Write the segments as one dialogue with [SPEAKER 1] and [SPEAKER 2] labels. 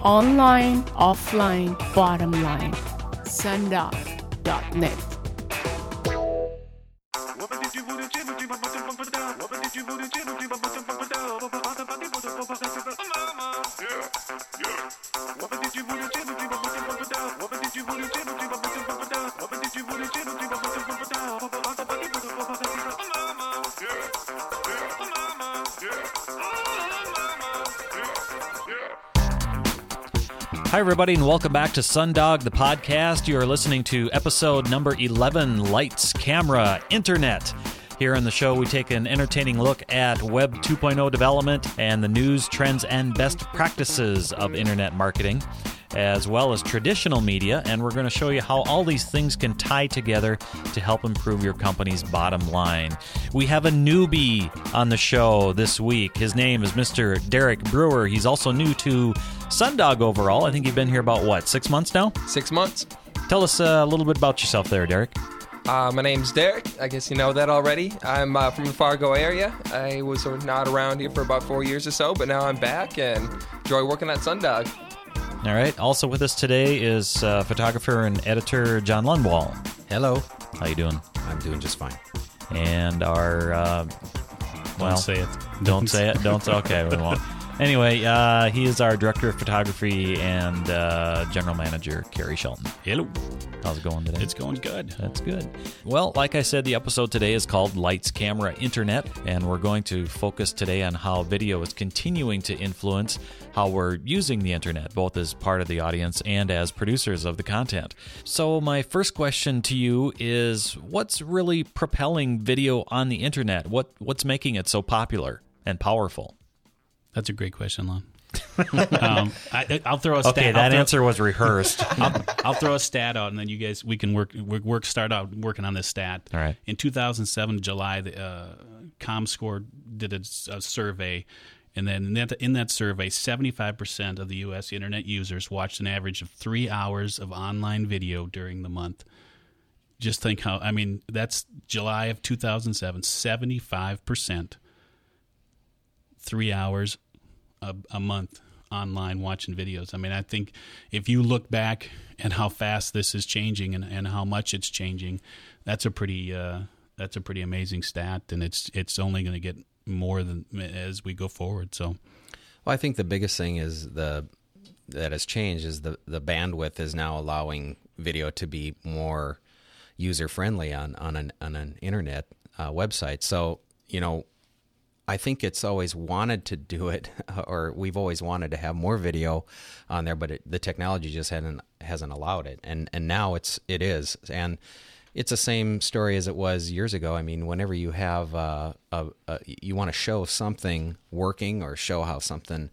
[SPEAKER 1] Online, offline, bottom line. Sundog.net.
[SPEAKER 2] Hi, everybody, and welcome back to Sundog, the podcast. You are listening to episode number 11, Lights, Camera, Internet. Here on the show, we take an entertaining look at Web 2.0 development and the news, trends, and best practices of Internet marketing, as well as traditional media, and we're going to show you how all these things can tie together to help improve your company's bottom line. We have a newbie on the show this week. His name is Mr. Derek Brewer. He's also new to Sundog overall. I think you've been here about, 6 months now?
[SPEAKER 3] 6 months.
[SPEAKER 2] Tell us a little bit about yourself there, Derek.
[SPEAKER 3] My name's Derek. I guess you know that already. I'm from the Fargo area. I was not around here for about 4 years or so, but now I'm back and enjoy working at Sundog.
[SPEAKER 2] All right. Also with us today is photographer and editor John Lundwall.
[SPEAKER 4] Hello.
[SPEAKER 2] How you doing?
[SPEAKER 4] I'm doing just fine.
[SPEAKER 2] And our...
[SPEAKER 5] Don't say it.
[SPEAKER 2] Don't say it. Don't. Okay, we won't. Anyway, he is our director of photography and general manager, Kerry Shelton.
[SPEAKER 5] Hello.
[SPEAKER 2] How's it going today?
[SPEAKER 5] It's going good.
[SPEAKER 2] That's good. Well, like I said, the episode today is called Lights, Camera, Internet, and we're going to focus today on how video is continuing to influence how we're using the internet, both as part of the audience and as producers of the content. So my first question to you is, what's really propelling video on the internet? What's making it so popular and powerful?
[SPEAKER 5] That's a great question, Lon. I'll throw a stat.
[SPEAKER 2] Okay, that answer was rehearsed.
[SPEAKER 5] I'll throw a stat out, and then you guys we can start out working on this stat.
[SPEAKER 2] All right.
[SPEAKER 5] In 2007, July, the ComScore did a survey, and then in that survey, 75% of the U.S. internet users watched an average of 3 hours of online video during the month. Just think that's July of 2007, 75%, 3 hours a month online watching videos. I think if you look back at how fast this is changing and how much it's changing, that's a pretty amazing stat, and it's only going to get more than as we go forward. So,
[SPEAKER 4] well, I think the biggest thing is that has changed is the bandwidth is now allowing video to be more user friendly on an internet website. So, I think it's always wanted to do it, or we've always wanted to have more video on there, but the technology just hasn't allowed it, and now it is, and it's the same story as it was years ago. Whenever you have you want to show something working or show how something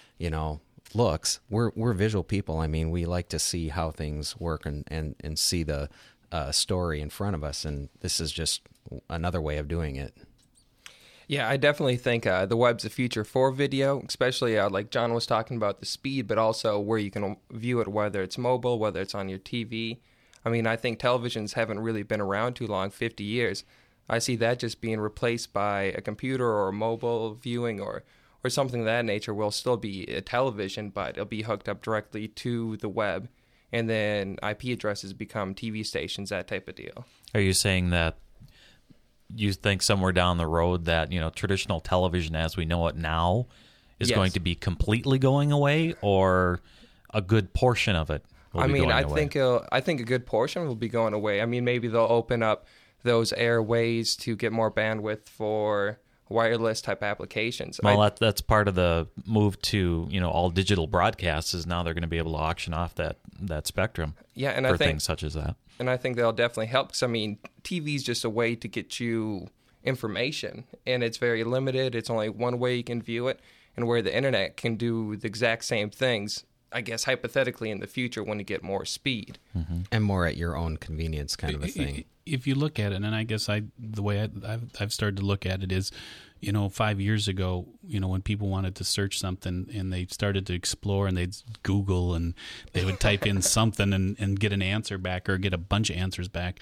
[SPEAKER 4] looks, we're visual people. We like to see how things work and see the story in front of us, and this is just another way of doing it.
[SPEAKER 3] Yeah, I definitely think the web's the future for video, especially like John was talking about the speed, but also where you can view it, whether it's mobile, whether it's on your TV. I think televisions haven't really been around too long, 50 years. I see that just being replaced by a computer or mobile viewing or something of that nature. Will still be a television, but it'll be hooked up directly to the web, and then IP addresses become TV stations, that type of deal.
[SPEAKER 2] Are you saying that you think somewhere down the road that traditional television as we know it now is going to be completely going away, or a good portion of it will be going away?
[SPEAKER 3] I think a good portion will be going away. Maybe they'll open up those airways to get more bandwidth for wireless type applications.
[SPEAKER 2] Well, that's part of the move to all digital broadcasts is now they're going to be able to auction off that spectrum.
[SPEAKER 3] Yeah, and
[SPEAKER 2] for
[SPEAKER 3] I think
[SPEAKER 2] things such as that.
[SPEAKER 3] And I think that'll definitely help, because TV is just a way to get you information, and it's very limited. It's only one way you can view it, and where the internet can do the exact same things, I guess hypothetically in the future when you get more speed.
[SPEAKER 4] Mm-hmm. And more at your own convenience kind of a thing.
[SPEAKER 5] If you look at it, and I guess the way I've started to look at it is, 5 years ago, when people wanted to search something and they started to explore and they'd Google and they would type in something and get an answer back or get a bunch of answers back.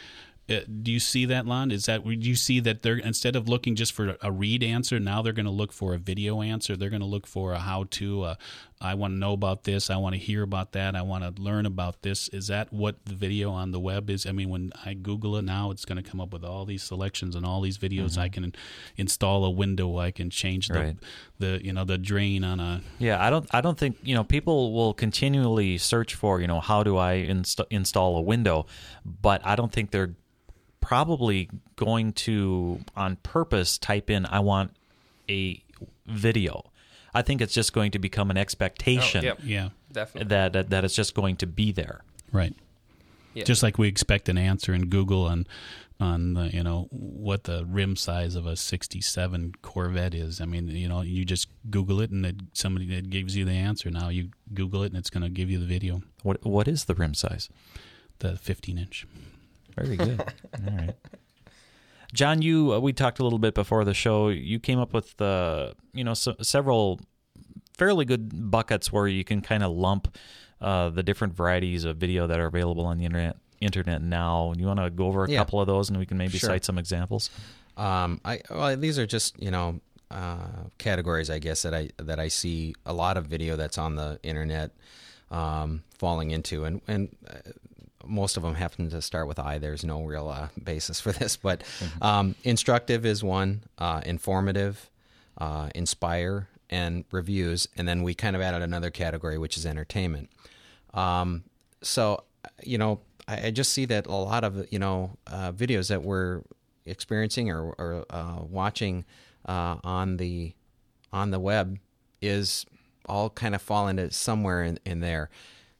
[SPEAKER 5] Do you see that, Lon? Do you see that they're, instead of looking just for a read answer, now they're going to look for a video answer? They're going to look for a how-to. I want to know about this. I want to hear about that. I want to learn about this. Is that what the video on the web is? I mean, when I Google it now, it's going to come up with all these selections and all these videos. I can install a window. I can change the drain on a.
[SPEAKER 2] Yeah, I don't think people will continually search for how do I install a window, but I don't think they're probably going to on purpose type in I want a video. I think it's just going to become an expectation.
[SPEAKER 5] Yeah,
[SPEAKER 3] definitely.
[SPEAKER 2] That it's just going to be there.
[SPEAKER 5] Right.
[SPEAKER 3] Yeah.
[SPEAKER 5] Just like we expect an answer in Google on the, what the rim size of a '67 Corvette is. I mean, you just Google it and somebody that gives you the answer. Now you Google it and it's going to give you the video.
[SPEAKER 2] What is the rim size?
[SPEAKER 5] The 15-inch.
[SPEAKER 2] Very good. All right. John, we talked a little bit before the show. You came up with several fairly good buckets where you can kind of lump the different varieties of video that are available on the internet now. You want to go over a couple of those, and we can maybe cite some examples?
[SPEAKER 4] These are just categories, I guess, that I see a lot of video that's on the internet falling into, and most of them happen to start with I. There's no real basis for this, but instructive is one, informative, inspire, and reviews, and then we kind of added another category, which is entertainment. So, I just see that a lot of videos that we're experiencing or watching on the web is all kind of fall into somewhere in there.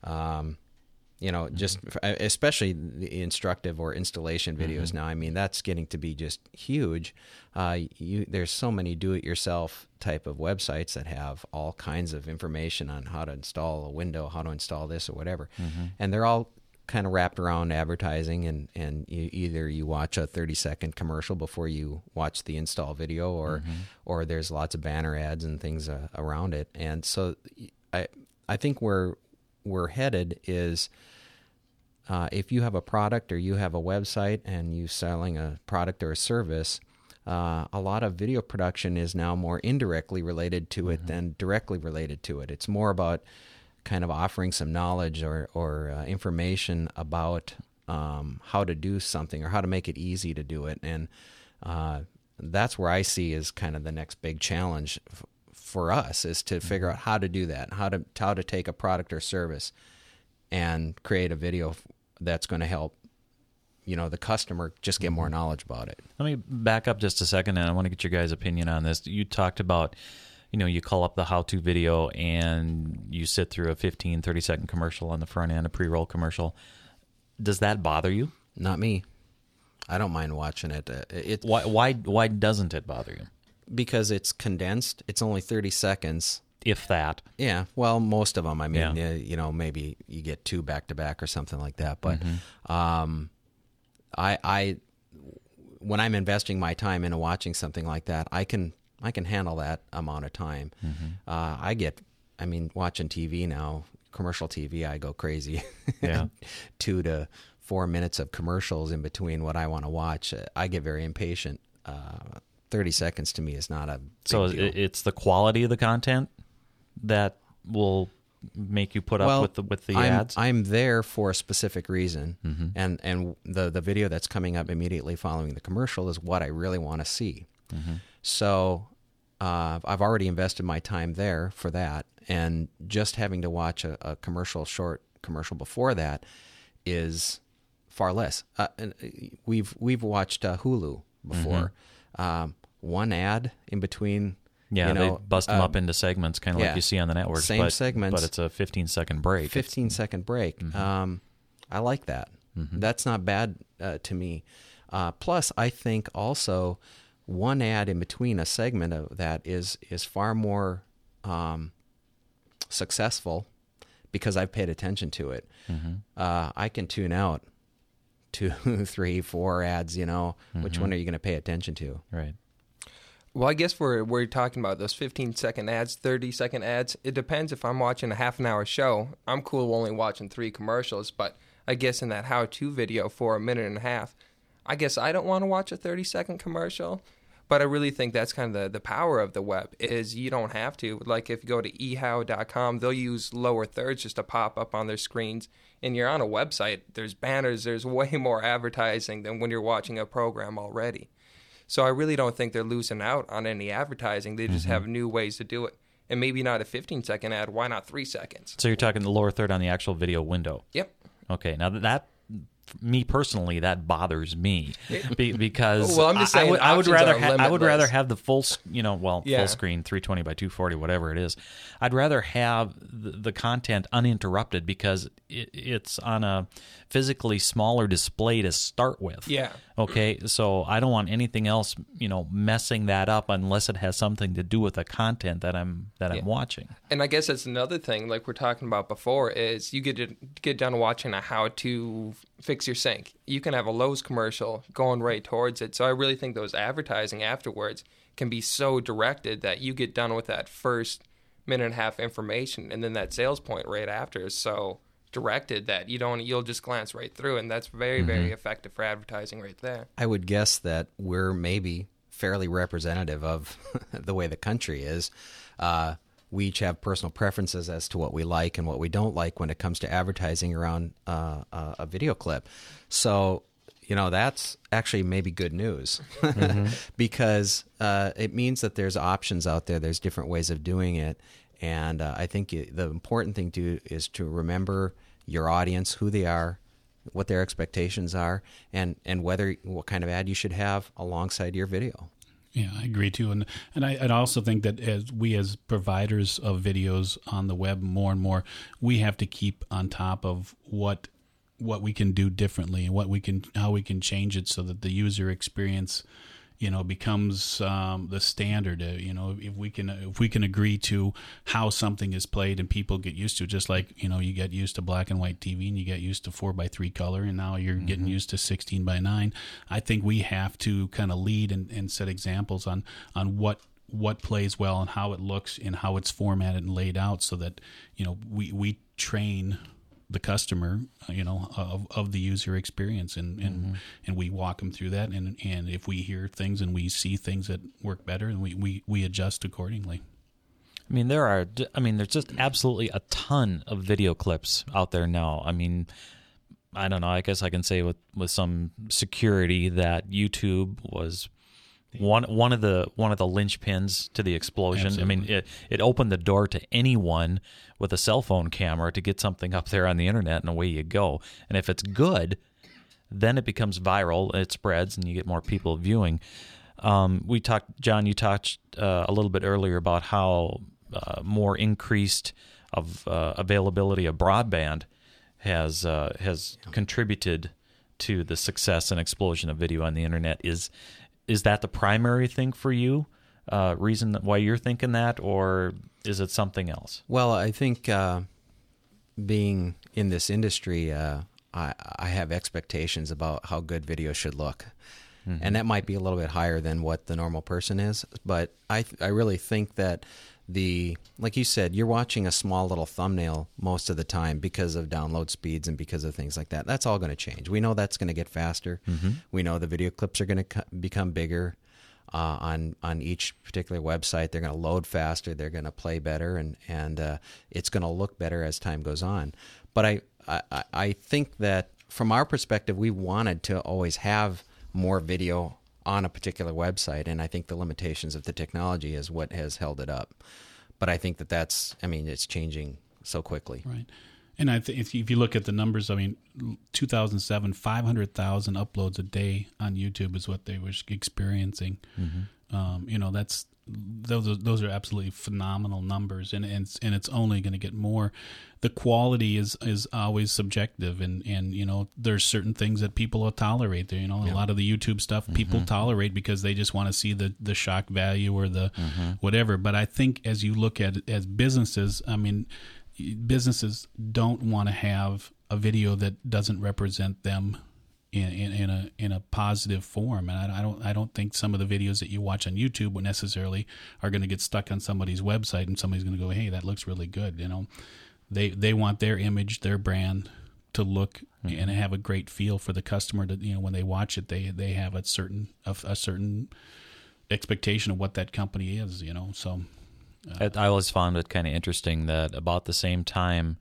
[SPEAKER 4] Just especially the instructive or installation videos now. I mean, that's getting to be just huge. There's so many do-it-yourself type of websites that have all kinds of information on how to install a window, how to install this or whatever, and they're all kind of wrapped around advertising. And either you watch a 30-second commercial before you watch the install video, or there's lots of banner ads and things around it. And so I think where we're headed is if you have a product or you have a website and you're selling a product or a service, a lot of video production is now more indirectly related to it than directly related to it. It's more about kind of offering some knowledge or information about how to do something or how to make it easy to do it. And that's where I see is kind of the next big challenge for us, is to figure out how to do that, how to take a product or service and create a video that's going to help the customer just get more knowledge about it.
[SPEAKER 2] Let me back up just a second, and I want to get your guys' opinion on this. You talked about, you call up the how-to video and you sit through a 15, 30-second commercial on the front end, a pre-roll commercial. Does that bother you?
[SPEAKER 4] Not me. I don't mind watching it.
[SPEAKER 2] Why doesn't it bother you?
[SPEAKER 4] Because it's condensed. It's only 30 seconds.
[SPEAKER 2] If that.
[SPEAKER 4] Yeah, well, most of them. I mean, maybe you get two back-to-back or something like that. But I when I'm investing my time into watching something like that, I can handle that amount of time. Watching TV now, commercial TV, I go crazy.
[SPEAKER 2] Yeah.
[SPEAKER 4] 2 to 4 minutes of commercials in between what I want to watch. I get very impatient. 30 seconds to me is not a big deal.
[SPEAKER 2] It's the quality of the content that will make you put up with the ads?
[SPEAKER 4] I'm there for a specific reason, and the video that's coming up immediately following the commercial is what I really want to see. So I've already invested my time there for that, and just having to watch a short commercial before that is far less. We've watched Hulu before. One ad in between.
[SPEAKER 2] Yeah, they bust them up into segments, kind of like you see on the network.
[SPEAKER 4] Same segments.
[SPEAKER 2] But it's a 15-second break.
[SPEAKER 4] 15-second break. I like that. That's not bad to me. Plus, I think also one ad in between a segment of that is far more successful because I've paid attention to it. I can tune out 2, 3, 4 ads, which one are you going to pay attention to?
[SPEAKER 2] Right.
[SPEAKER 3] Well, I guess we're talking about those 15-second ads, 30-second ads. It depends. If I'm watching a half-an-hour show, I'm cool only watching 3 commercials. But I guess in that how-to video for a minute and a half, I guess I don't want to watch a 30-second commercial. But I really think that's kind of the power of the web is you don't have to. Like if you go to ehow.com, they'll use lower thirds just to pop up on their screens. And you're on a website, there's banners, there's way more advertising than when you're watching a program already. So I really don't think they're losing out on any advertising. They just have new ways to do it. And maybe not a 15-second ad. Why not 3 seconds?
[SPEAKER 2] So you're talking the lower third on the actual video window.
[SPEAKER 3] Yep.
[SPEAKER 2] Okay. Now that me personally, that bothers me because
[SPEAKER 3] well, I'm just saying
[SPEAKER 2] I would rather
[SPEAKER 3] limitless.
[SPEAKER 2] have the full full screen 320 by 240 whatever it is. I'd rather have the content uninterrupted because it's on a physically smaller display to start with.
[SPEAKER 3] Yeah.
[SPEAKER 2] Okay, so I don't want anything else, messing that up unless it has something to do with the content that I'm watching.
[SPEAKER 3] And I guess that's another thing, like we're talking about before, is you get done watching a how to fix your sink. You can have a Lowe's commercial going right towards it. So I really think those advertising afterwards can be so directed that you get done with that first minute and a half information, and then that sales point right after is so directed that you'll just glance right through, and that's very, very effective for advertising right there.
[SPEAKER 4] I would guess that we're maybe fairly representative of the way the country is. We each have personal preferences as to what we like and what we don't like when it comes to advertising around a video clip. So, that's actually maybe good news because it means that there's options out there. There's different ways of doing it. And I think the important thing is to remember your audience, who they are, what their expectations are, and what kind of ad you should have alongside your video.
[SPEAKER 5] Yeah, I agree too, and I'd also think that as providers of videos on the web, more and more, we have to keep on top of what we can do differently and how we can change it so that the user experience, becomes the standard. If we can agree to how something is played and people get used to it, just like you get used to black and white TV and you get used to 4:3 color, and now you're getting used to 16:9. I think we have to kind of lead and set examples on what plays well and how it looks and how it's formatted and laid out, so that we train the customer, of the user experience, and we walk them through that, and if we hear things and we see things that work better, and we adjust accordingly.
[SPEAKER 2] I mean, there's just absolutely a ton of video clips out there now. I mean, I don't know. I guess I can say with some security that YouTube was one of the linchpins to the explosion.
[SPEAKER 5] Absolutely.
[SPEAKER 2] I mean, it opened the door to anyone with a cell phone camera to get something up there on the internet, and away you go. And if it's good, then it becomes viral, it spreads, and you get more people viewing. John, you talked a little bit earlier about how more increased of availability of broadband has contributed to the success and explosion of video on the internet. Is that the primary thing for you? Reason why you're thinking that, or is it something else?
[SPEAKER 4] Well, I think being in this industry, I have expectations about how good video should look. And that might be a little bit higher than what the normal person is. But I really think that like you said, you're watching a small little thumbnail most of the time because of download speeds and because of things like that. That's all going to change. We know that's going to get faster. We know the video clips are going to become bigger on each particular website. They're going to load faster. They're going to play better, and it's going to look better as time goes on. But I think that from our perspective, we wanted to always have more video on a particular website, and I think the limitations of the technology is what has held it up. But I think it's changing so quickly.
[SPEAKER 5] Right. And if you look at the numbers, 2007, 500,000 uploads a day on YouTube is what they were experiencing. Those are absolutely phenomenal numbers, and it's only going to get more. The quality is always subjective, and there's certain things that people will tolerate. A lot of the YouTube stuff people tolerate because they just want to see the shock value or the whatever. But I think as you look at it as businesses, businesses don't want to have a video that doesn't represent them in a positive form, and I don't think some of the videos that you watch on YouTube necessarily are going to get stuck on somebody's website and somebody's going to go, hey, that looks really good. They want their image, their brand to look and have a great feel for the customer. To when they watch it, they have a certain expectation of what that company is. So
[SPEAKER 2] I always found it kind of interesting that about the same time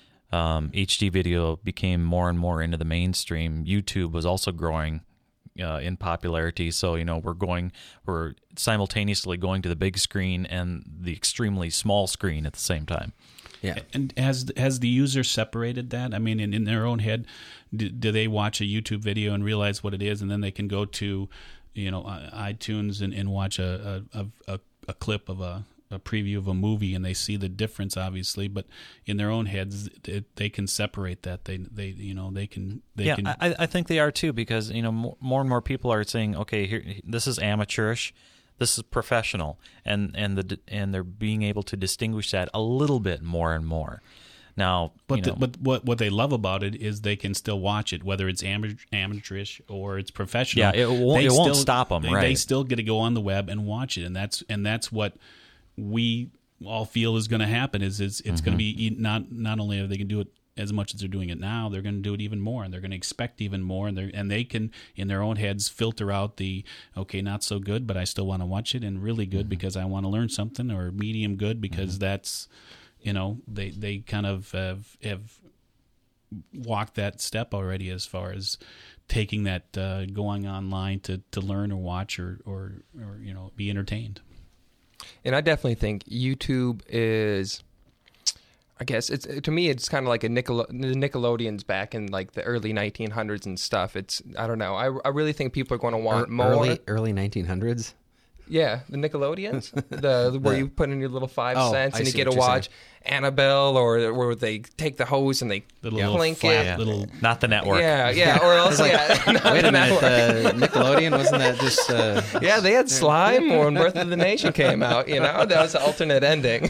[SPEAKER 2] HD video became more and more into the mainstream, YouTube was also growing in popularity. So we're simultaneously going to the big screen and the extremely small screen at the same time.
[SPEAKER 4] Yeah.
[SPEAKER 5] And has the user separated that? I mean, in their own head, do they watch a YouTube video and realize what it is, and then they can go to iTunes and watch a clip of a preview of a movie, and they see the difference, obviously, but in their own heads, they can separate that. They can.
[SPEAKER 2] I think they are too, because more and more people are saying, okay, here, this is amateurish, this is professional, and they're being able to distinguish that a little bit more and more. Now,
[SPEAKER 5] but what they love about it is they can still watch it, whether it's amateurish or it's professional.
[SPEAKER 2] Yeah, it won't stop them. Right?
[SPEAKER 5] They still get to go on the web and watch it, and that's what we all feel is going to happen. Is it's going to be not only are they going to do it as much as they're doing it now, they're going to do it even more, and they're going to expect even more, and they can in their own heads filter out the not so good, but I still want to watch it, and really good because I want to learn something, or medium good because that's they kind of have walked that step already as far as taking that going online to learn or watch or be entertained.
[SPEAKER 3] And I definitely think YouTube is, I guess to me it's kind of like the Nickelodeons back in like the early 1900s and stuff. I don't know. I really think people are going to want more.
[SPEAKER 4] Early 1900s.
[SPEAKER 3] Yeah, the Nickelodeons, where you put in your little 5 cents and you get to watch Annabelle, or where they take the hose and they clink it.
[SPEAKER 2] Not the network.
[SPEAKER 3] Yeah, or else
[SPEAKER 4] wait a minute, Nickelodeon, wasn't that just?
[SPEAKER 3] Yeah, they had Slime when Birth of the Nation came out. That was the alternate ending.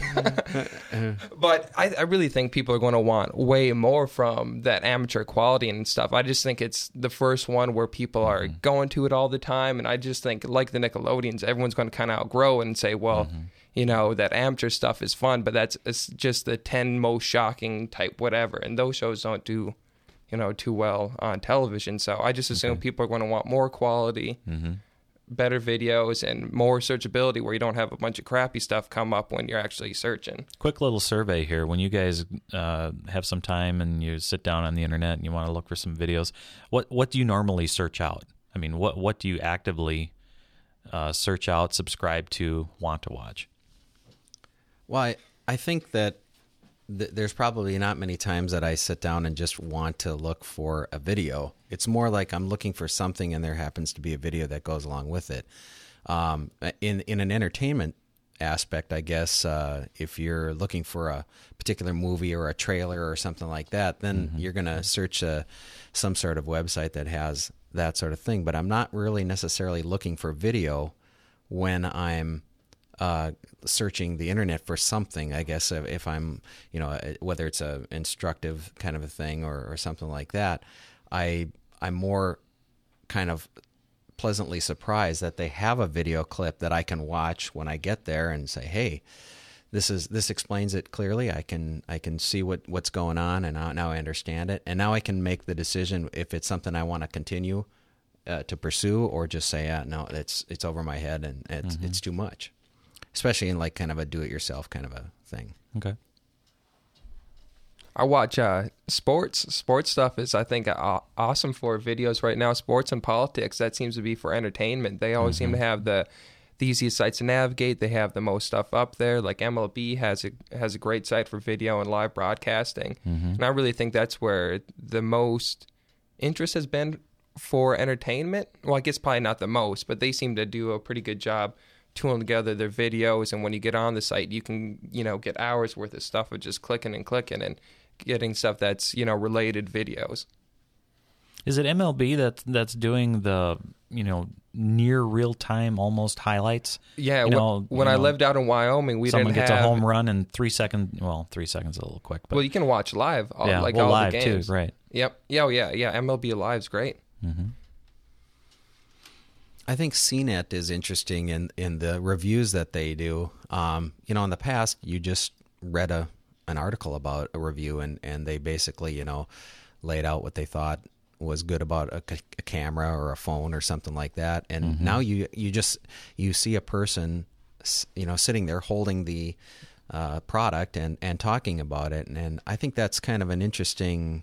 [SPEAKER 3] But I really think people are going to want way more from that amateur quality and stuff. I just think it's the first one where people are going to it all the time, and I just think, like the Nickelodeons, everyone's going to kind of outgrow and say, well, that amateur stuff is fun, but it's just the 10 most shocking type whatever, and those shows don't do too well on television. So I just assume people are going to want more quality, better videos, and more searchability, where you don't have a bunch of crappy stuff come up when you're actually searching.
[SPEAKER 2] Quick little survey here. When you guys have some time and you sit down on the internet and you want to look for some videos, what do you normally search out? I mean, what do you actively search out, subscribe to, want to watch?
[SPEAKER 4] Well, I think that there's probably not many times that I sit down and just want to look for a video. It's more like I'm looking for something and there happens to be a video that goes along with it. In an entertainment aspect, I guess, if you're looking for a particular movie or a trailer or something like that, then you're going to search some sort of website that has that sort of thing. But I'm not really necessarily looking for video when I'm searching the internet for something. I guess if I'm, whether it's a instructive kind of a thing or something like that, I'm more kind of pleasantly surprised that they have a video clip that I can watch when I get there and say, hey, this explains it clearly. I can see what's going on, and now I understand it, and now I can make the decision if it's something I want to continue to pursue, or just say, no, it's over my head and it's too much. Especially in like kind of a do-it-yourself kind of a thing.
[SPEAKER 2] Okay.
[SPEAKER 3] I watch sports. Sports stuff is, I think, awesome for videos right now. Sports and politics, that seems to be for entertainment. They always seem to have the easiest sites to navigate. They have the most stuff up there. Like MLB has a great site for video and live broadcasting. And I really think that's where the most interest has been for entertainment. Well, I guess probably not the most, but they seem to do a pretty good job tooling together their videos, and when you get on the site, you can get hours worth of stuff of just clicking and getting stuff that's related videos.
[SPEAKER 2] Is it MLB that's doing the near real time almost highlights?
[SPEAKER 3] Yeah, when I lived out in Wyoming, we
[SPEAKER 2] someone
[SPEAKER 3] didn't have
[SPEAKER 2] gets a home run in 3 seconds. Well, 3 seconds is a little quick, but
[SPEAKER 3] you can watch live. All
[SPEAKER 2] live
[SPEAKER 3] the games
[SPEAKER 2] too, right?
[SPEAKER 3] Yep. Yeah. MLB Live's great.
[SPEAKER 4] I think CNET is interesting in the reviews that they do. In the past, you just read an article about a review, and they basically, laid out what they thought was good about a camera or a phone or something like that. And now you see a person, sitting there holding the product and talking about it. And I think that's kind of an interesting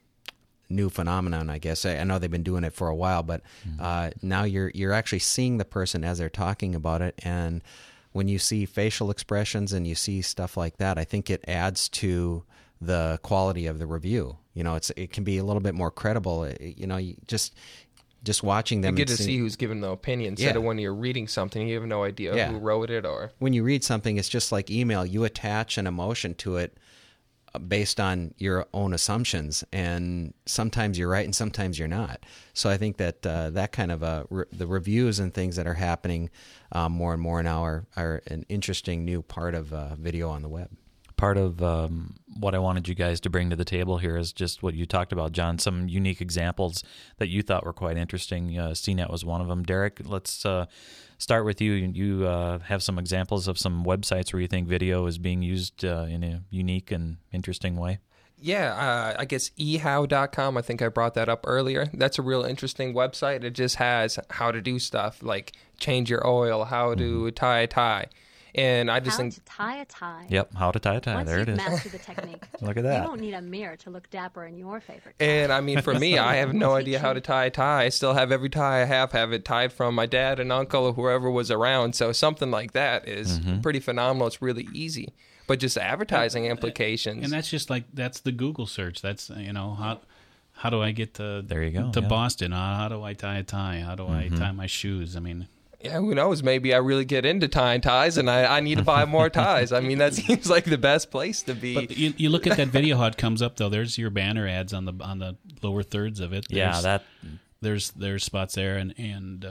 [SPEAKER 4] new phenomenon, I guess. I know they've been doing it for a while, but now you're actually seeing the person as they're talking about it. And when you see facial expressions and you see stuff like that, I think it adds to the quality of the review. It can be a little bit more credible. You just watching them.
[SPEAKER 3] You get to see who's giving the opinion instead of when you're reading something, you have no idea who wrote it or.
[SPEAKER 4] When you read something, it's just like email. You attach an emotion to it based on your own assumptions, and sometimes you're right and sometimes you're not. So I think that that kind of the reviews and things that are happening more and more now are an interesting new part of video on the web.
[SPEAKER 2] Part of what I wanted you guys to bring to the table here is just what you talked about, John, some unique examples that you thought were quite interesting. CNET was one of them. Derek, let's start with you. You have some examples of some websites where you think video is being used in a unique and interesting way.
[SPEAKER 3] Yeah, I guess ehow.com, I think I brought that up earlier. That's a real interesting website. It just has how to do stuff like change your oil, how to tie a tie. And I just think
[SPEAKER 6] to tie a tie.
[SPEAKER 2] Yep, how to tie a tie.
[SPEAKER 6] Once
[SPEAKER 2] there it is.
[SPEAKER 6] Master the technique.
[SPEAKER 2] Look at that.
[SPEAKER 6] You don't need a mirror to look dapper in your favorite tie.
[SPEAKER 3] And I mean, for me, I have no idea how to tie a tie. I still have every tie I have it tied from my dad and uncle or whoever was around. So something like that is pretty phenomenal. It's really easy. But just advertising implications.
[SPEAKER 5] And that's just that's the Google search. That's, how do I get to
[SPEAKER 2] there you go,
[SPEAKER 5] to Boston? How do I tie a tie? How do I tie my shoes? I mean,
[SPEAKER 3] yeah, who knows? Maybe I really get into tying ties and I need to buy more ties. I mean, that seems like the best place to be.
[SPEAKER 5] But you look at that video, how it comes up, though. There's your banner ads on the lower thirds of it. There's spots there, and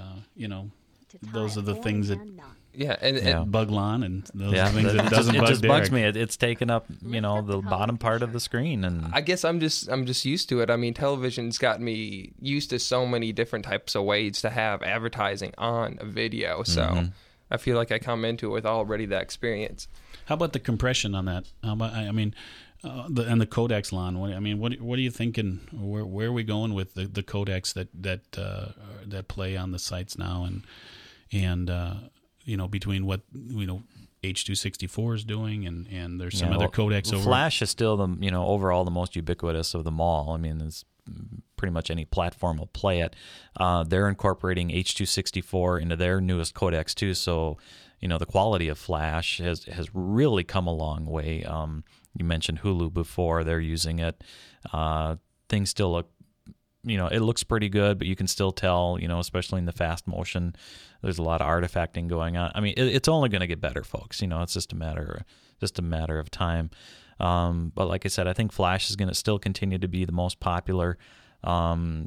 [SPEAKER 5] those are the things that.
[SPEAKER 3] Yeah, and
[SPEAKER 5] bug lawn and those are things that doesn't
[SPEAKER 2] it
[SPEAKER 5] bug
[SPEAKER 2] just bugs
[SPEAKER 5] Derek.
[SPEAKER 2] me. It's taken up, the bottom part of the screen, and
[SPEAKER 3] I guess I'm just used to it. I mean, television's got me used to so many different types of ways to have advertising on a video. So I feel like I come into it with already that experience.
[SPEAKER 5] How about the compression on that? And the codecs lawn. What are you thinking? Where are we going with the codecs that play on the sites now and between what H.264 is doing and there's some other codecs over.
[SPEAKER 2] Flash is still the overall the most ubiquitous of them all. I mean, it's pretty much any platform will play it. They're incorporating H.264 into their newest codecs too. So the quality of Flash has really come a long way. You mentioned Hulu before; they're using it. Things still look. It looks pretty good, but you can still tell, especially in the fast motion, there's a lot of artifacting going on. I mean, it's only going to get better, folks. It's just a matter of time. But like I said, I think Flash is going to still continue to be the most popular. QuickTime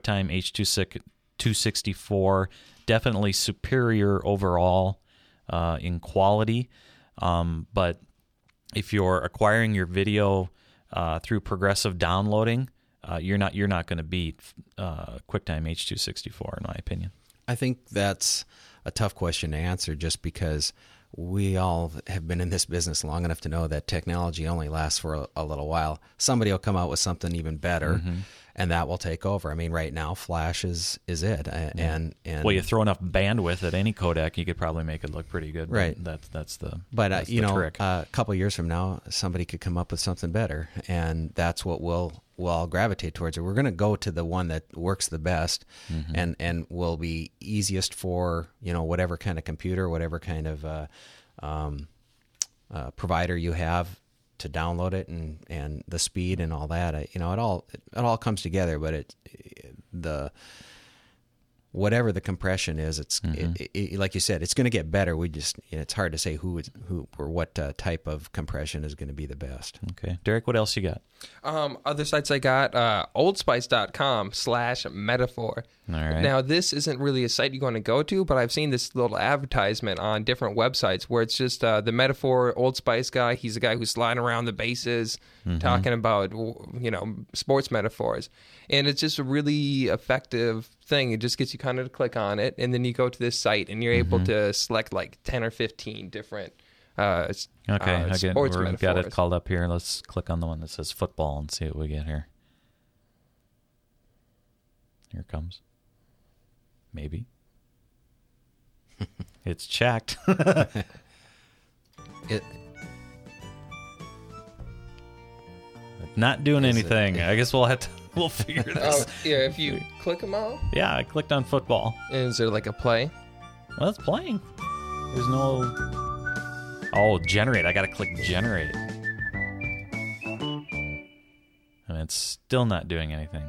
[SPEAKER 2] H.264, definitely superior overall in quality. But if you're acquiring your video through progressive downloading, you're not going to beat QuickTime H.264 in my opinion.
[SPEAKER 4] I think that's a tough question to answer just because we all have been in this business long enough to know that technology only lasts for a little while. Somebody will come out with something even better, and that will take over. I mean, right now, Flash is it. And
[SPEAKER 2] well, you throw enough bandwidth at any codec, you could probably make it look pretty good.
[SPEAKER 4] Right.
[SPEAKER 2] That's the
[SPEAKER 4] trick.
[SPEAKER 2] Trick.
[SPEAKER 4] A couple of years from now, somebody could come up with something better, and that's what we'll all gravitate towards. We're going to go to the one that works the best and will be easiest for whatever kind of computer, whatever kind of provider you have to download it, and the speed and all that. It all comes together. But whatever the compression is, it's like you said, it's going to get better. It's hard to say who or what type of compression is going to be the best.
[SPEAKER 2] Okay, Derek, what else you got?
[SPEAKER 3] Other sites I got, oldspice.com/metaphor.
[SPEAKER 2] All right.
[SPEAKER 3] Now, this isn't really a site you're going to go to, but I've seen this little advertisement on different websites where it's just the Metaphor Old Spice guy. He's a guy who's sliding around the bases, talking about, sports metaphors. And it's just a really effective thing. It just gets you kind of to click on it, and then you go to this site, and you're able to select like 10 or 15 different sports
[SPEAKER 2] We've
[SPEAKER 3] metaphors.
[SPEAKER 2] got it called up here. Let's click on the one that says football and see what we get here. Here it comes. Maybe. It's checked. Not doing anything. I guess we'll figure this.
[SPEAKER 3] Yeah, if you click them out.
[SPEAKER 2] Yeah, I clicked on football.
[SPEAKER 3] Is there like a play?
[SPEAKER 2] Well, it's playing. There's no... Oh, generate. I got to click generate. And it's still not doing anything.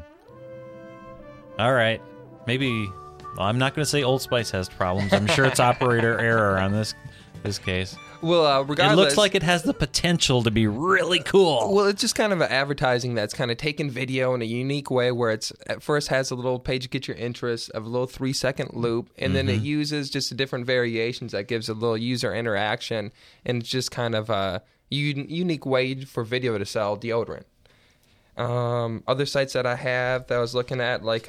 [SPEAKER 2] All right. Maybe... Well, I'm not going to say Old Spice has problems. I'm sure it's operator error on this case.
[SPEAKER 3] Well, regardless...
[SPEAKER 2] It looks like it has the potential to be really cool.
[SPEAKER 3] Well, it's just kind of an advertising that's kind of taken video in a unique way where it's at first has a little page to get your interest of a little 3-second loop, and then it uses just different variations that gives a little user interaction, and it's just kind of a unique way for video to sell deodorant. Other sites that I have that I was looking at, like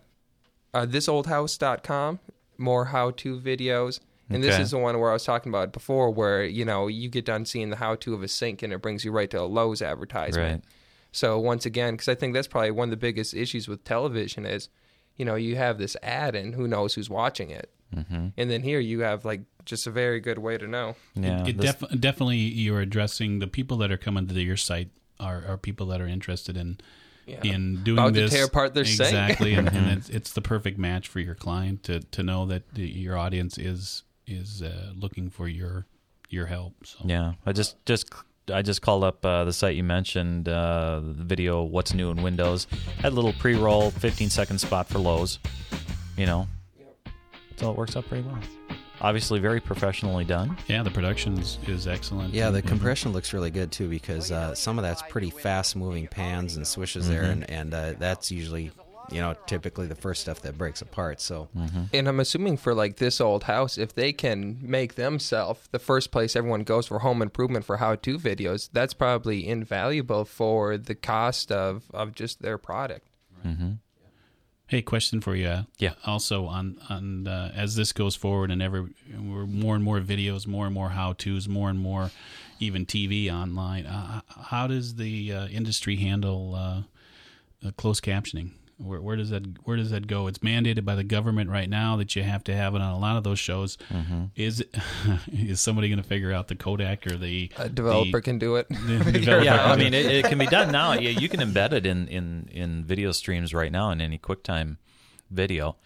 [SPEAKER 3] thisoldhouse.com, more how-to videos. And this is the one where I was talking about before where, you get done seeing the how-to of a sink and it brings you right to a Lowe's advertisement.
[SPEAKER 2] Right.
[SPEAKER 3] So once again, because I think that's probably one of the biggest issues with television is, you have this ad and who knows who's watching it. Mm-hmm. And then here you have like just a very good way to know.
[SPEAKER 2] Yeah,
[SPEAKER 5] definitely you're addressing the people that are coming to your site are people that are interested in doing
[SPEAKER 3] about
[SPEAKER 5] this.
[SPEAKER 3] To tear apart their sink.
[SPEAKER 5] Exactly, and it's the perfect match for your client to know that your audience is looking for your help. So.
[SPEAKER 2] Yeah, I just called up the site you mentioned, the video "What's New in Windows." Had a little pre-roll 15-second spot for Lowe's. So it works out pretty well. Obviously, very professionally done.
[SPEAKER 5] Yeah, the production is excellent.
[SPEAKER 4] Yeah, the compression looks really good too because some of that's pretty fast-moving pans and swishes there, and that's usually. Typically the first stuff that breaks apart. So,
[SPEAKER 3] and I'm assuming for like This Old House, if they can make themselves the first place everyone goes for home improvement for how-to videos, that's probably invaluable for the cost of just their product.
[SPEAKER 2] Mm-hmm.
[SPEAKER 5] Hey, question for you.
[SPEAKER 2] Yeah.
[SPEAKER 5] Also, on as this goes forward and more and more videos, more and more how-tos, more and more even TV online, how does the industry handle closed captioning? Where does that go? It's mandated by the government right now that you have to have it on a lot of those shows. Mm-hmm. Is somebody going to figure out the codec or the
[SPEAKER 3] developer can do it?
[SPEAKER 2] Yeah, I mean it can be done now. Yeah, you can embed it in video streams right now in any QuickTime video,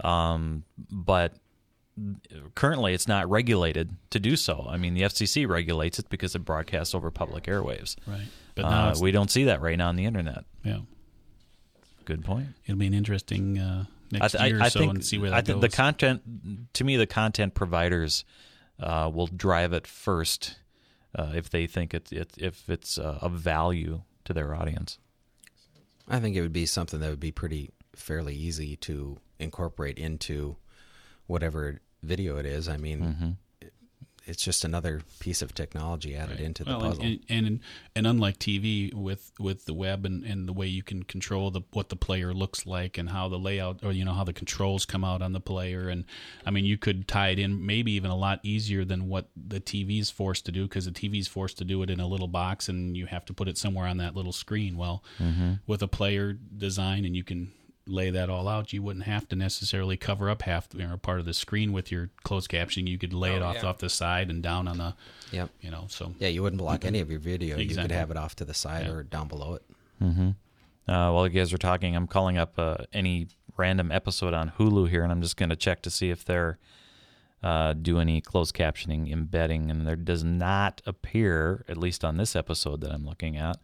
[SPEAKER 2] but currently it's not regulated to do so. I mean the FCC regulates it because it broadcasts over public airwaves.
[SPEAKER 5] Right, but now
[SPEAKER 2] we don't see that right now on the internet.
[SPEAKER 5] Yeah.
[SPEAKER 2] Good point.
[SPEAKER 5] It'll be an interesting next year or so and see where that goes.
[SPEAKER 2] The content, to me, the content providers will drive it first if they think if it's of value to their audience.
[SPEAKER 4] I think it would be something that would be fairly easy to incorporate into whatever video it is. I mean, it's just another piece of technology added into the puzzle.
[SPEAKER 5] And unlike TV, with the web and the way you can control what the player looks like and how the layout or how the controls come out on the player, and I mean you could tie it in maybe even a lot easier than what the TV is forced to do because the TV is forced to do it in a little box and you have to put it somewhere on that little screen. Well, with a player design and you can lay that all out, you wouldn't have to necessarily cover up half part of the screen with your closed captioning. You could lay it off the side and down on the so
[SPEAKER 4] you wouldn't block any of your video. Exactly. You could have it off to the side or down below it.
[SPEAKER 2] While you guys are talking, I'm calling up any random episode on Hulu here, and I'm just going to check to see if they're do any closed captioning embedding, and there does not appear, at least on this episode that I'm looking at,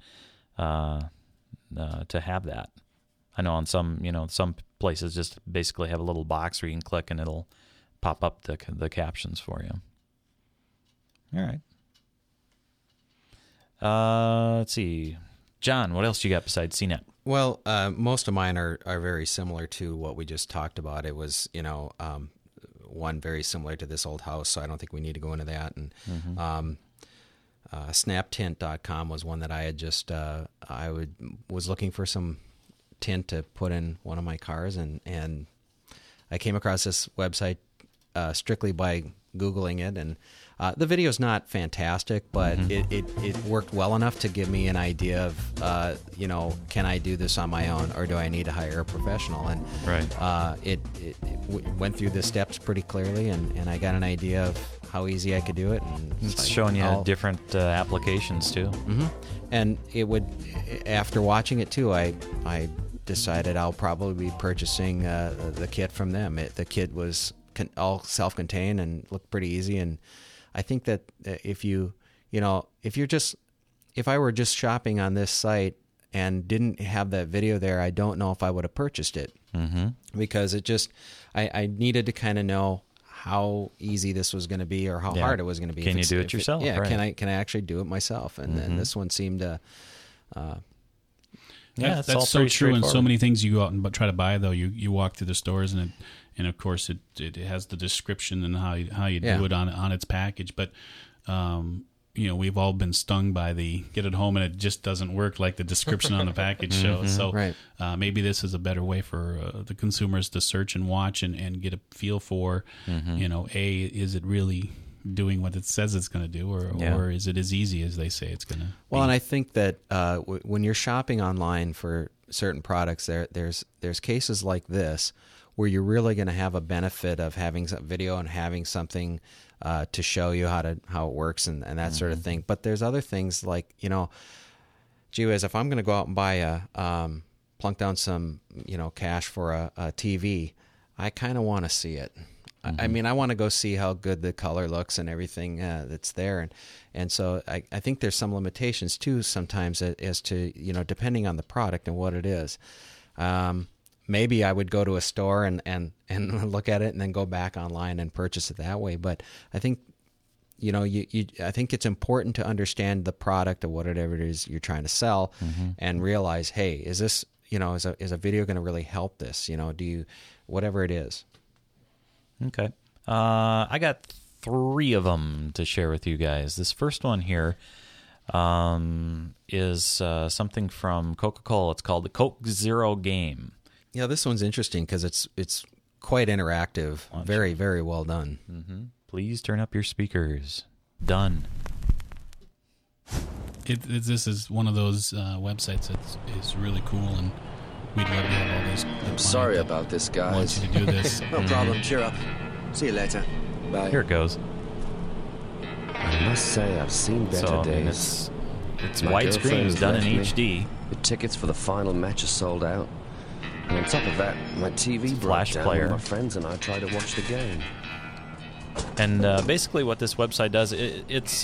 [SPEAKER 2] to have that. I know on some places just basically have a little box where you can click and it'll pop up the captions for you. All right. Let's see. John, what else you got besides CNET?
[SPEAKER 4] Well, most of mine are very similar to what we just talked about. It was, one very similar to This Old House, so I don't think we need to go into that. And snaptint.com was one that I had just was looking for some tint to put in one of my cars, and I came across this website strictly by Googling it, and the video's not fantastic, but it worked well enough to give me an idea of, can I do this on my own, or do I need to hire a professional? And it went through the steps pretty clearly, and I got an idea of how easy I could do it. And
[SPEAKER 2] it's showing you different applications too.
[SPEAKER 4] Mm-hmm. And it would, after watching it too, I decided I'll probably be purchasing the kit from them. The kit was all self-contained and looked pretty easy, and I think that if I were just shopping on this site and didn't have that video there, I don't know if I would have purchased it, because I needed to kind of know how easy this was going to be, or how hard it was going to be.
[SPEAKER 2] Can you do it yourself?
[SPEAKER 4] Yeah,
[SPEAKER 2] right.
[SPEAKER 4] can I actually do it myself? And then this one seemed to.
[SPEAKER 5] That's so true. And so many things you go out and try to buy, though, you walk through the stores, and of course it has the description and how you do it on its package. But we've all been stung by the get it home and it just doesn't work like the description on the package shows. So maybe this is a better way for the consumers to search and watch and get a feel for, is it really doing what it says it's going to do, or is it as easy as they say it's going to be?
[SPEAKER 4] Well, and I think that when you're shopping online for certain products, there's cases like this where you're really going to have a benefit of having some video and having something to show you how it works and that sort of thing. But there's other things like, gee whiz, if I'm going to go out and buy plunk down some cash for a TV, I kind of want to see it. I mean, I want to go see how good the color looks and everything that's there, and so I think there's some limitations too sometimes as to depending on the product and what it is. Maybe I would go to a store and look at it and then go back online and purchase it that way. But I think I think it's important to understand the product or whatever it is you're trying to sell, and realize, hey, is this is a video going to really help this? Do you whatever it is.
[SPEAKER 2] Okay. I got 3 of them to share with you guys. This first one here is something from Coca-Cola. It's called the Coke Zero game.
[SPEAKER 4] Yeah, this one's interesting because it's quite interactive. Very, very well done.
[SPEAKER 2] Please turn up your speakers. Done.
[SPEAKER 5] This is one of those websites that is really cool, and we'd love to have all these.
[SPEAKER 7] I'm sorry about this, guys.
[SPEAKER 5] Wants you to do this.
[SPEAKER 7] No problem. Cheer up. See you later. Bye.
[SPEAKER 2] Here it goes.
[SPEAKER 7] I must say, I've seen better days.
[SPEAKER 2] It's
[SPEAKER 7] My
[SPEAKER 2] widescreen.
[SPEAKER 7] girlfriend
[SPEAKER 2] It's done in
[SPEAKER 7] left me.
[SPEAKER 2] HD.
[SPEAKER 7] The tickets for the final match are sold out. And on top of that, my TV broke
[SPEAKER 2] Flash
[SPEAKER 7] down
[SPEAKER 2] player.
[SPEAKER 7] when my friends and I tried to watch the game.
[SPEAKER 2] And basically, what this website does, it's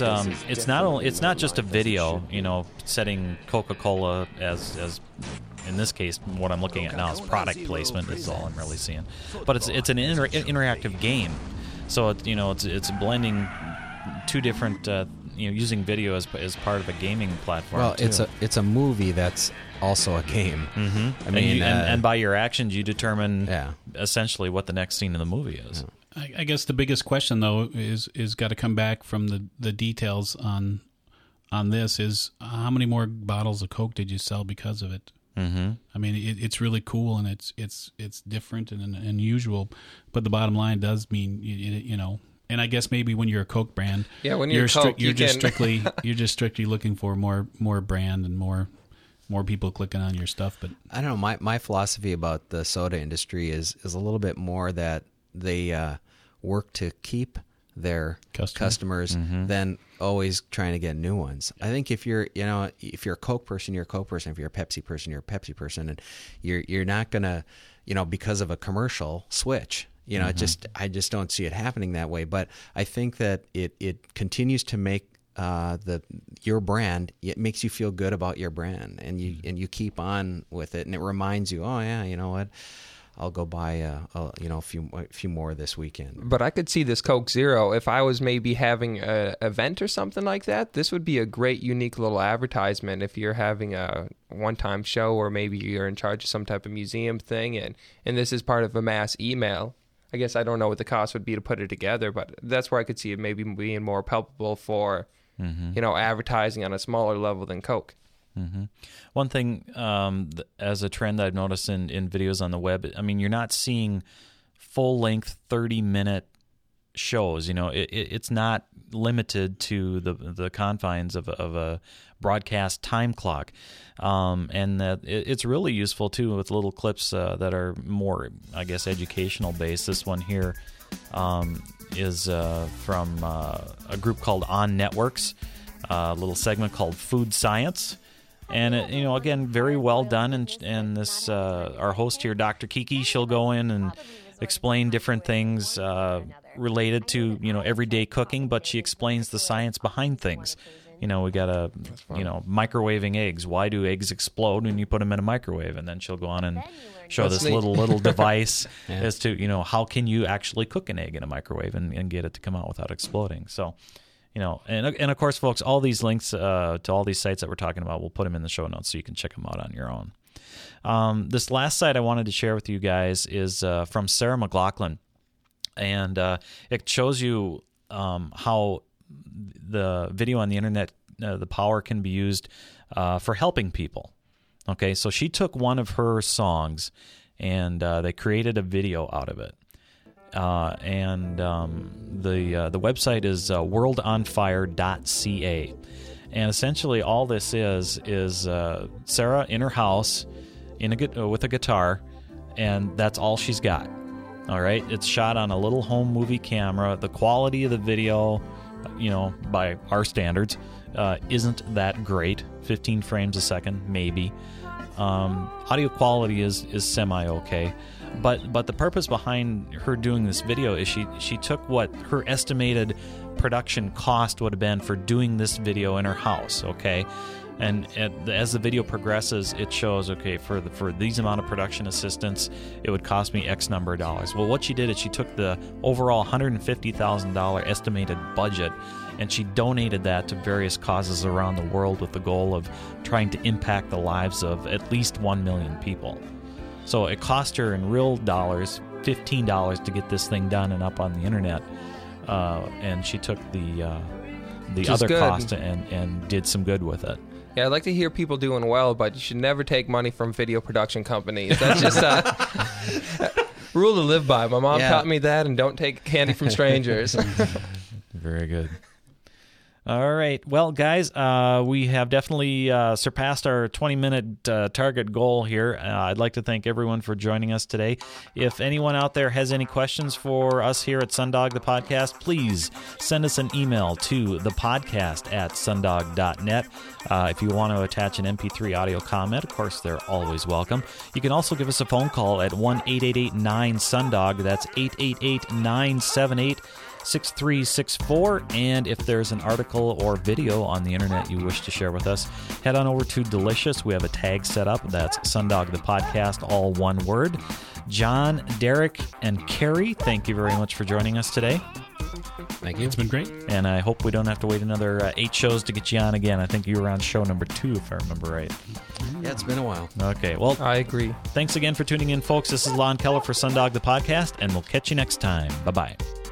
[SPEAKER 2] not just a video. Setting Coca-Cola as in this case, what I'm looking at now is product placement. Is all I'm really seeing. But it's an interactive game, so it's blending 2 different using video as part of a gaming platform.
[SPEAKER 4] Well,
[SPEAKER 2] too.
[SPEAKER 4] it's a movie that's also a game.
[SPEAKER 2] I mean, and by your actions, you determine essentially what the next scene in the movie is.
[SPEAKER 5] I guess the biggest question, though, is got to come back from the details on this. Is how many more bottles of Coke did you sell because of it? I mean, it's really cool and it's different and unusual, but the bottom line does mean And I guess maybe when you're a Coke brand,
[SPEAKER 3] when you're Coke,
[SPEAKER 5] you're just strictly looking for more brand and more people clicking on your stuff. But
[SPEAKER 4] I don't know. My philosophy about the soda industry is a little bit more that they work to keep their customers than always trying to get new ones. I think if you're a Coke person, you're a Coke person. If you're a Pepsi person, you're a Pepsi person, and you're not gonna because of a commercial switch. I just don't see it happening that way. But I think that it continues to make your brand. It makes you feel good about your brand, and you keep on with it, and it reminds you, oh yeah, you know what, I'll go buy a few more this weekend.
[SPEAKER 3] But I could see this Coke Zero if I was maybe having an event or something like that. This would be a great, unique little advertisement if you're having a one-time show, or maybe you're in charge of some type of museum thing, and this is part of a mass email. I guess I don't know what the cost would be to put it together, but that's where I could see it maybe being more palpable for, advertising on a smaller level than Coke.
[SPEAKER 2] One thing as a trend I've noticed in videos on the web, I mean, you're not seeing full-length 30-minute shows. It's not limited to the confines of a broadcast time clock, and that it's really useful too with little clips that are more, I guess, educational based. This one here is from a group called On Networks, a little segment called Food Science. And again, very well done. And this our host here, Dr. Kiki, she'll go in and explain different things related to everyday cooking, but she explains the science behind things. We got microwaving eggs. Why do eggs explode when you put them in a microwave? And then she'll go on and show this little device as to how can you actually cook an egg in a microwave and get it to come out without exploding. So. And of course, folks, all these links to all these sites that we're talking about, we'll put them in the show notes so you can check them out on your own. This last site I wanted to share with you guys is from Sarah McLachlan, and it shows you how the video on the internet, the power can be used for helping people. Okay, so she took one of her songs, and they created a video out of it. The website is worldonfire.ca, and essentially all this is Sarah in her house with a guitar, and that's all she's got. All right, it's shot on a little home movie camera. The quality of the video, by our standards, isn't that great. 15 frames a second, maybe. Audio quality is semi-okay. But the purpose behind her doing this video is she took what her estimated production cost would have been for doing this video in her house, okay? And as the video progresses, it shows, okay, for these amount of production assistance, it would cost me X number of dollars. Well, what she did is she took the overall $150,000 estimated budget, and she donated that to various causes around the world with the goal of trying to impact the lives of at least 1 million people. So it cost her in real dollars $15 to get this thing done and up on the internet, and she took the other cost and did some good with it.
[SPEAKER 3] Yeah, I'd like to hear people doing well, but you should never take money from video production companies. That's just a rule to live by. My mom taught me that, and don't take candy from strangers.
[SPEAKER 2] Very good. All right. Well, guys, we have definitely surpassed our 20-minute target goal here. I'd like to thank everyone for joining us today. If anyone out there has any questions for us here at Sundog the Podcast, please send us an email to thepodcast@sundog.net. If you want to attach an MP3 audio comment, of course, they're always welcome. You can also give us a phone call at 1-888-9-SUNDOG. That's 888-978-6364, and if there's an article or video on the internet you wish to share with us, head on over to Delicious. We have a tag set up. That's Sundog the Podcast, all one word. John, Derek, and Carrie, thank you very much for joining us today.
[SPEAKER 4] Thank you.
[SPEAKER 5] It's been great.
[SPEAKER 2] And I hope we don't have to wait another 8 shows to get you on again. I think you were on show number 2, if I remember right.
[SPEAKER 4] Yeah, it's been a while.
[SPEAKER 2] Okay, well,
[SPEAKER 3] I agree.
[SPEAKER 2] Thanks again for tuning in, folks. This is Lon Keller for Sundog the Podcast, and we'll catch you next time. Bye-bye.